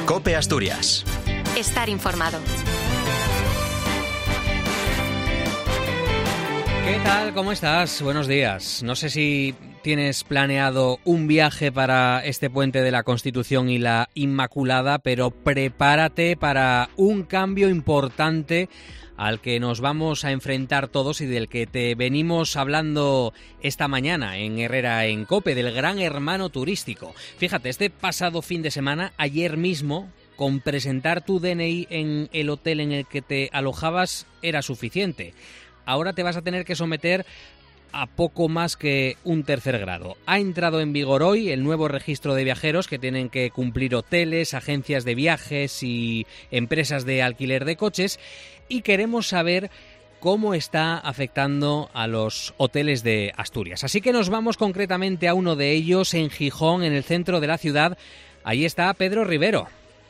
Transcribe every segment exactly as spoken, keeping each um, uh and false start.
COPE Asturias. Estar informado. ¿Qué tal? ¿Cómo estás? Buenos días. No sé si tienes planeado un viaje para este puente de la Constitución y la Inmaculada, pero prepárate para un cambio importante al que nos vamos a enfrentar todos y del que te venimos hablando esta mañana en Herrera en COPE, del Gran Hermano turístico. Fíjate, este pasado fin de semana, ayer mismo, con presentar tu D N I en el hotel en el que te alojabas era suficiente. Ahora te vas a tener que someter a poco más que un tercer grado. Ha entrado en vigor hoy el nuevo registro de viajeros que tienen que cumplir hoteles, agencias de viajes y empresas de alquiler de coches, y queremos saber cómo está afectando a los hoteles de Asturias. Así que nos vamos concretamente a uno de ellos en Gijón, en el centro de la ciudad. Ahí está Pedro Rivero.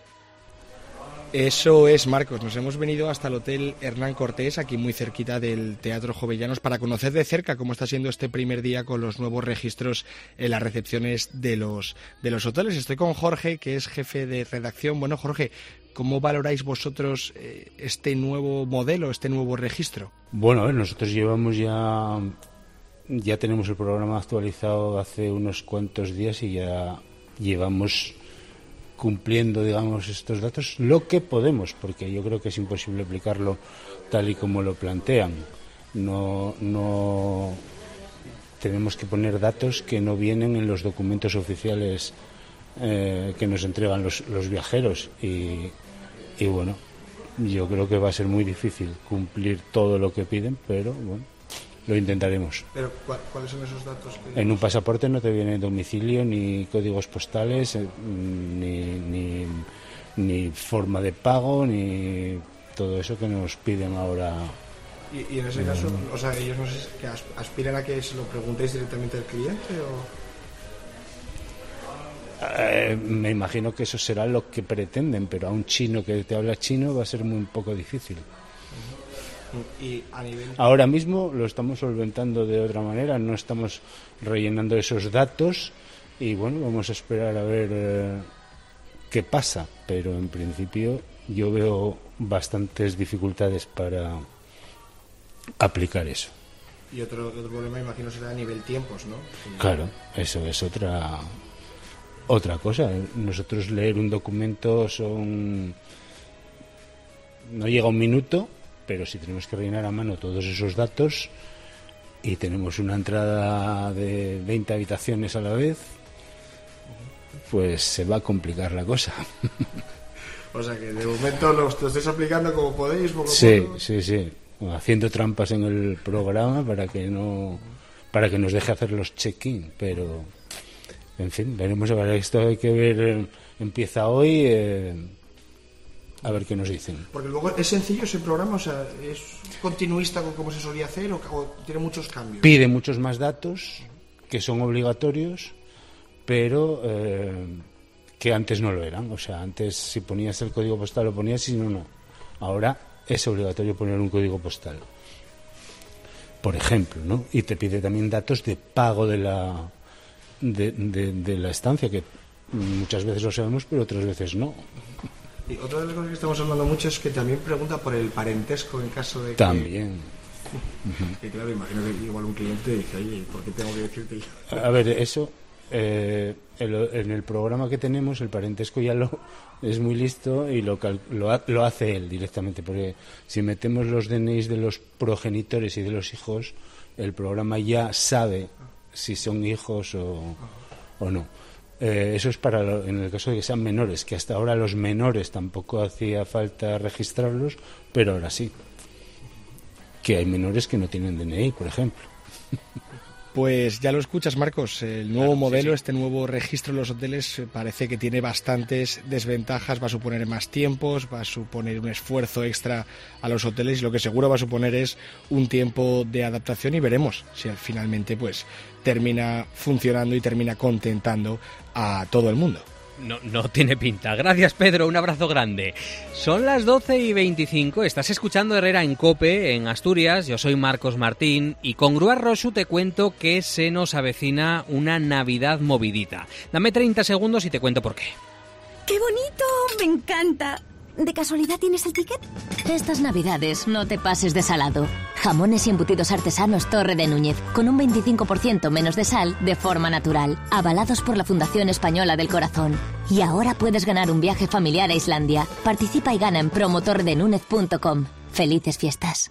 Eso es, Marcos. Nos hemos venido hasta el Hotel Hernán Cortés, aquí muy cerquita del Teatro Jovellanos, para conocer de cerca cómo está siendo este primer día con los nuevos registros en las recepciones de los, de los hoteles. Estoy con Jorge, que es jefe de redacción. Bueno, Jorge, ¿cómo valoráis vosotros eh, este nuevo modelo, este nuevo registro? Bueno, a ver, nosotros llevamos ya, ya tenemos el programa actualizado hace unos cuantos días y ya llevamos cumpliendo, digamos, estos datos lo que podemos, porque yo creo que es imposible aplicarlo tal y como lo plantean. No, no tenemos que poner datos que no vienen en los documentos oficiales eh, que nos entregan los, los viajeros y, y bueno, yo creo que va a ser muy difícil cumplir todo lo que piden, pero bueno, lo intentaremos. ¿Pero cuáles son esos datos? Que... En un pasaporte no te viene domicilio, ni códigos postales, ni, ni, ni forma de pago, ni todo eso que nos piden ahora. ¿Y, y en ese eh, caso, o sea, ellos no sé, que aspiran a que se lo preguntéis directamente al cliente o...? Eh, me imagino que eso será lo que pretenden, pero a un chino que te habla chino va a ser muy un poco difícil. Y a nivel... Ahora mismo lo estamos solventando de otra manera, no estamos rellenando esos datos y bueno, vamos a esperar a ver eh, qué pasa, pero en principio yo veo bastantes dificultades para aplicar eso. Y otro, otro problema, imagino, será a nivel tiempos, ¿no? Claro, eso es otra otra cosa. Nosotros leer un documento son no llega un minuto, pero si tenemos que rellenar a mano todos esos datos y tenemos una entrada de veinte habitaciones a la vez, pues se va a complicar la cosa. O sea que de momento lo, lo estáis aplicando como podéis, poco a sí, poco. Sí, sí, haciendo trampas en el programa para que no, para que nos deje hacer los check-in, pero en fin, veremos a ver. Esto hay que ver, empieza hoy. Eh, A ver qué nos dicen. Porque luego es sencillo ese programa, o sea, es continuista con cómo se solía hacer o, o tiene muchos cambios. Pide muchos más datos que son obligatorios, pero eh, que antes no lo eran. O sea, antes si ponías el código postal lo ponías y si no, no. Ahora es obligatorio poner un código postal, por ejemplo, ¿no? Y te pide también datos de pago de la de, de, de la estancia, que muchas veces lo sabemos, pero otras veces no. Y otra de las cosas que estamos hablando mucho es que también pregunta por el parentesco en caso de que... También. Uh-huh. Que claro, imagino que igual un cliente dice, oye, ¿por qué tengo que decirte yo? A ver, eso, eh, el, en el programa que tenemos, el parentesco ya lo es muy listo y lo, lo, lo hace él directamente, porque si metemos los D N Is de los progenitores y de los hijos, el programa ya sabe si son hijos o, o no. Eh, eso es para lo, en el caso de que sean menores, que hasta ahora los menores tampoco hacía falta registrarlos, pero ahora sí, que hay menores que no tienen D N I, por ejemplo. Pues ya lo escuchas, Marcos, el nuevo claro, modelo, sí, sí. Este nuevo registro de los hoteles parece que tiene bastantes desventajas, va a suponer más tiempos, va a suponer un esfuerzo extra a los hoteles y lo que seguro va a suponer es un tiempo de adaptación y veremos si finalmente pues termina funcionando y termina contentando a todo el mundo. No, no tiene pinta. Gracias, Pedro, un abrazo grande. Son las doce y veinticinco, estás escuchando Herrera en COPE, en Asturias. Yo soy Marcos Martín y con Grúa Rosu te cuento que se nos avecina una Navidad movidita. Dame treinta segundos y te cuento por qué. ¡Qué bonito! ¡Me encanta! ¿De casualidad tienes el ticket? Estas navidades no te pases de salado. Jamones y embutidos artesanos Torre de Núñez, con un veinticinco por ciento menos de sal de forma natural, avalados por la Fundación Española del Corazón. Y ahora puedes ganar un viaje familiar a Islandia. Participa y gana en promo torre de núñez punto com. ¡Felices fiestas!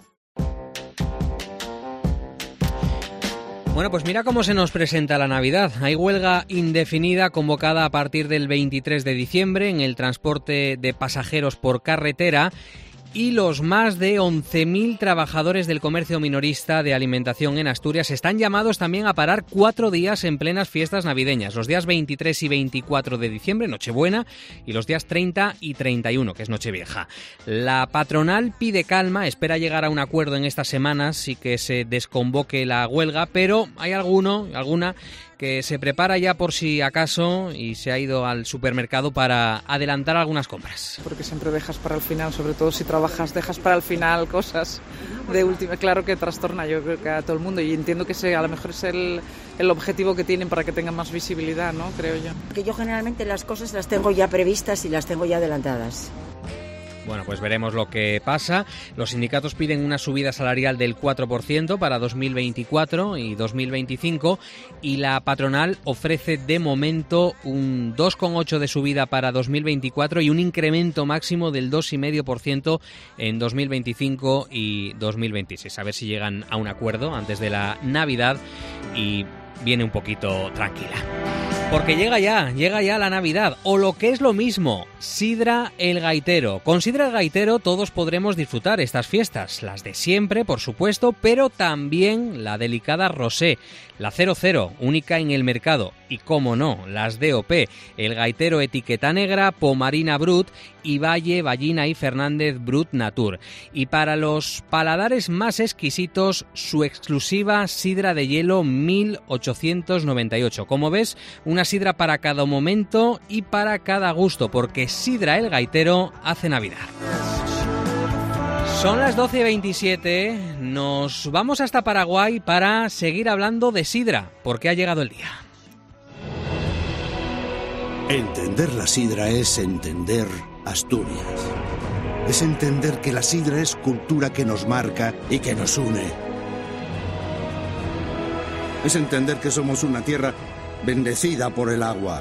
Bueno, pues mira cómo se nos presenta la Navidad. Hay huelga indefinida convocada a partir del veintitrés de diciembre en el transporte de pasajeros por carretera y los más de once mil trabajadores del comercio minorista de alimentación en Asturias están llamados también a parar cuatro días en plenas fiestas navideñas. Los días veintitrés y veinticuatro de diciembre, Nochebuena, y los días treinta y treinta y uno, que es Nochevieja. La patronal pide calma, espera llegar a un acuerdo en estas semanas y que se desconvoque la huelga, pero hay alguno, alguna que se prepara ya por si acaso y se ha ido al supermercado para adelantar algunas compras. Porque siempre dejas para el final, sobre todo si trabajas, dejas para el final cosas de última. Claro que trastorna, yo creo que a todo el mundo, y entiendo que ese a lo mejor es el, el objetivo que tienen para que tengan más visibilidad, ¿no? Creo yo. Que yo generalmente las cosas las tengo ya previstas y las tengo ya adelantadas. Bueno, pues veremos lo que pasa. Los sindicatos piden una subida salarial del cuatro por ciento para dos mil veinticuatro y dos mil veinticinco y la patronal ofrece de momento un dos coma ocho por ciento de subida para dos mil veinticuatro y un incremento máximo del dos coma cinco por ciento en dos mil veinticinco y dos mil veintiséis. A ver si llegan a un acuerdo antes de la Navidad y viene un poquito tranquila. Porque llega ya, llega ya la Navidad, o lo que es lo mismo, Sidra el Gaitero. Con Sidra el Gaitero todos podremos disfrutar estas fiestas, las de siempre, por supuesto, pero también la delicada Rosé, la cero cero, única en el mercado, y cómo no, las D O P, el Gaitero Etiqueta Negra, Pomarina Brut y Valle, Ballina y Fernández Brut Natur. Y para los paladares más exquisitos, su exclusiva sidra de hielo mil ochocientos noventa y ocho. Como ves, una sidra para cada momento y para cada gusto, porque Sidra el Gaitero hace Navidad. Son las doce y veintisiete, nos vamos hasta Paraguay para seguir hablando de sidra, porque ha llegado el día. Entender la sidra es entender Asturias. Es entender que la sidra es cultura que nos marca y que nos une. Es entender que somos una tierra bendecida por el agua,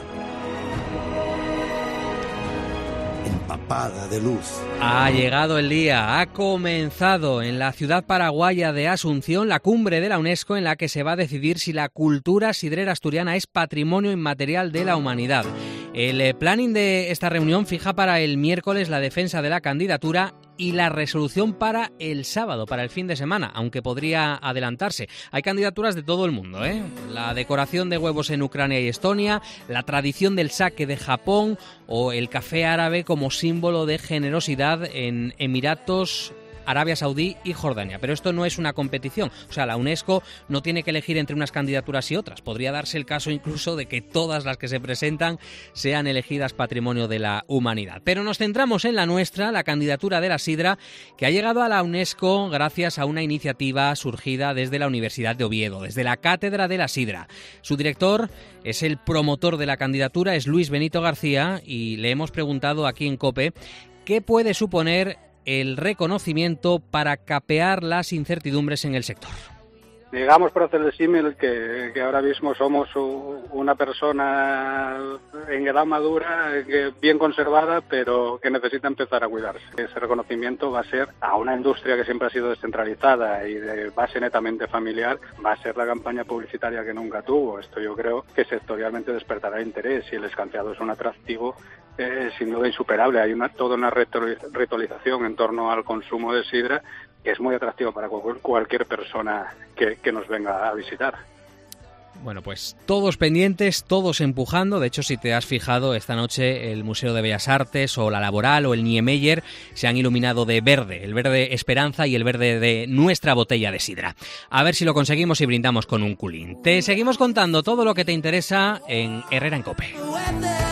empapada de luz. Ha llegado el día, ha comenzado en la ciudad paraguaya de Asunción la cumbre de la UNESCO en la que se va a decidir si la cultura sidrera asturiana es patrimonio inmaterial de la humanidad. El planning de esta reunión fija para el miércoles la defensa de la candidatura y la resolución para el sábado, para el fin de semana, aunque podría adelantarse. Hay candidaturas de todo el mundo, ¿eh? La decoración de huevos en Ucrania y Estonia, la tradición del sake de Japón o el café árabe como símbolo de generosidad en Emiratos, Arabia Saudí y Jordania. Pero esto no es una competición. O sea, la UNESCO no tiene que elegir entre unas candidaturas y otras. Podría darse el caso incluso de que todas las que se presentan sean elegidas patrimonio de la humanidad. Pero nos centramos en la nuestra, la candidatura de la sidra, que ha llegado a la UNESCO gracias a una iniciativa surgida desde la Universidad de Oviedo, desde la Cátedra de la Sidra. Su director es el promotor de la candidatura, es Luis Benito García, y le hemos preguntado aquí en COPE qué puede suponer el reconocimiento para capear las incertidumbres en el sector. Digamos, por hacer el símil, que, que ahora mismo somos una persona en edad madura, que bien conservada, pero que necesita empezar a cuidarse. Ese reconocimiento va a ser a una industria que siempre ha sido descentralizada y de base netamente familiar, va a ser la campaña publicitaria que nunca tuvo. Esto yo creo que sectorialmente despertará interés y el escanciado es un atractivo eh, sin duda insuperable. Hay una toda una ritualización en torno al consumo de sidra que es muy atractivo para cualquier persona que, que nos venga a visitar. Bueno, pues todos pendientes, todos empujando. De hecho, si te has fijado, esta noche el Museo de Bellas Artes o la Laboral o el Niemeyer se han iluminado de verde, el verde esperanza y el verde de nuestra botella de sidra. A ver si lo conseguimos y brindamos con un culín. Te seguimos contando todo lo que te interesa en Herrera en COPE.